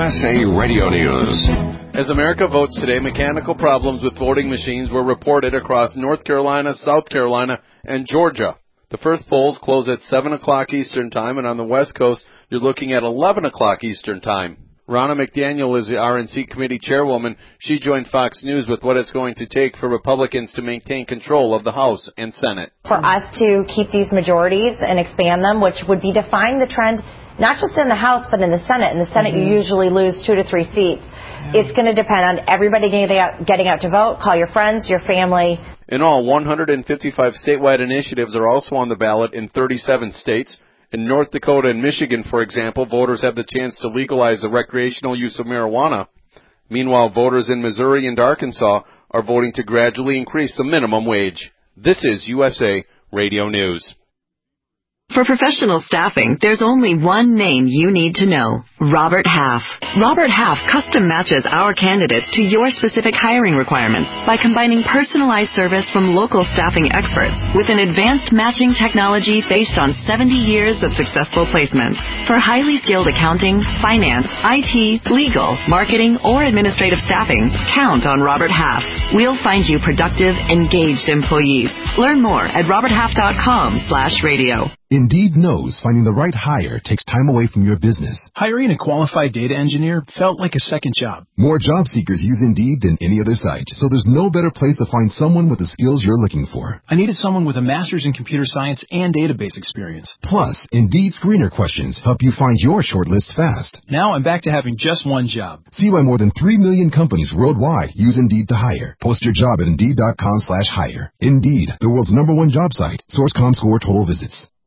USA Radio News. As America votes today, mechanical problems with voting machines were reported across North Carolina, South Carolina, and Georgia. The first polls close at 7 o'clock Eastern Time, and on the West Coast, you're looking at 11 o'clock Eastern Time. Ronna McDaniel is the RNC committee chairwoman. She joined Fox News with what it's going to take for Republicans to maintain control of the House and Senate. For us to keep these majorities and expand them, which would be defying the trend, not just in the House, but in the Senate. In the Senate, you usually lose 2 to 3 seats. It's going to depend on everybody getting out to vote. Call your friends, your family. In all, 155 statewide initiatives are also on the ballot in 37 states. In North Dakota and Michigan, for example, voters have the chance to legalize the recreational use of marijuana. Meanwhile, voters in Missouri and Arkansas are voting to gradually increase the minimum wage. This is USA Radio News. For professional staffing, there's only one name you need to know: Robert Half. Robert Half custom matches our candidates to your specific hiring requirements by combining personalized service from local staffing experts with an advanced matching technology based on 70 years of successful placements. For highly skilled accounting, finance, IT, legal, marketing, or administrative staffing, count on Robert Half. We'll find you productive, engaged employees. Learn more at roberthalf.com/radio. Indeed knows finding the right hire takes time away from your business. Hiring a qualified data engineer felt like a second job. More job seekers use Indeed than any other site, so there's no better place to find someone with the skills you're looking for. I needed someone with a master's in computer science and database experience. Plus, Indeed screener questions help you find your shortlist fast. Now I'm back to having just one job. See why more than 3 million companies worldwide use Indeed to hire. Post your job at Indeed.com/hire. Indeed, the world's #1 job site. Source.com score total visits.